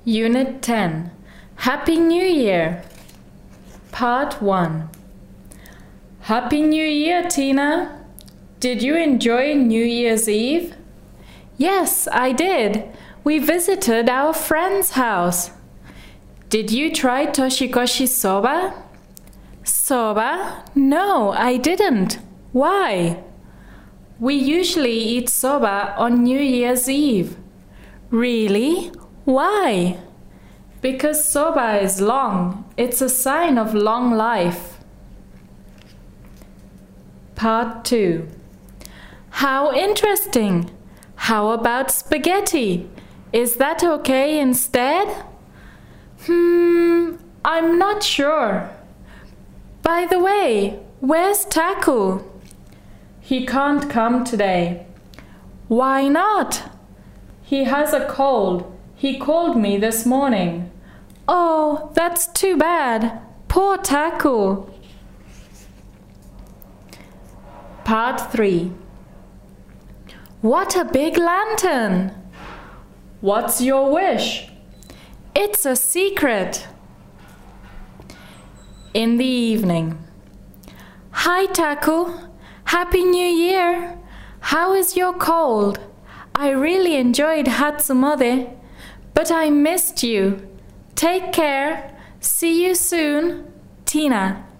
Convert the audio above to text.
Unit 10. Happy New Year. Part 1. Happy New Year, Tina. Did you enjoy New Year's Eve? Yes, I did. We visited our friend's house. Did you try toshikoshi soba? Soba? No, I didn't. Why? We usually eat soba on New Year's Eve. Really? Why? Because soba is long. It's a sign of long life. Part 2. How interesting. How about spaghetti? Is that okay instead? I'm not sure. By the way, where's Taku? He can't come today. Why not? He has a cold. He called me this morning. Oh, that's too bad. Poor Taku. Part 3. What a big lantern! What's your wish? It's a secret. In the evening. Hi, Taku. Happy New Year. How is your cold? I really enjoyed Hatsumode, but I missed you. Take care. See you soon. Tina.